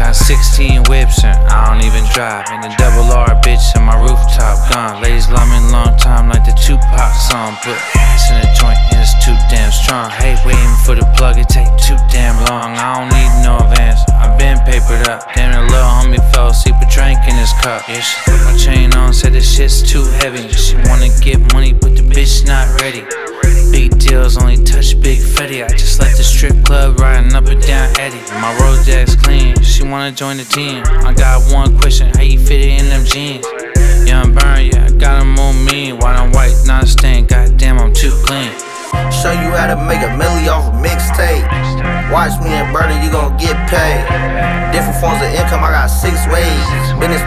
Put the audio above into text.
got 16 whips and I don't even drive. And the double R bitch in my rooftop gone. Ladies love me a long time like the Tupac song. Put ass in the joint and it's too damn strong. Hate waiting for the plug, it take too damn long. I don't need no advance, I been papered up. Damn, the little homie fell asleep with drink in his cup. Yeah, she put my chain on, said the shit's too heavy. She wanna get money, but the bitch not ready. Big deals only touch Big Fetty. I just left the strip club riding up and down Eddie. My road jack's clean, she wanna join the team. I got one question, how you fit it in them jeans? Young burn, yeah, I got them on me. White on white, not a stain, goddamn I'm too clean. Show you how to make a milli off a mixtape. Watch me and Birdie, you gon' get paid. Different forms of income, I got 6 ways. Business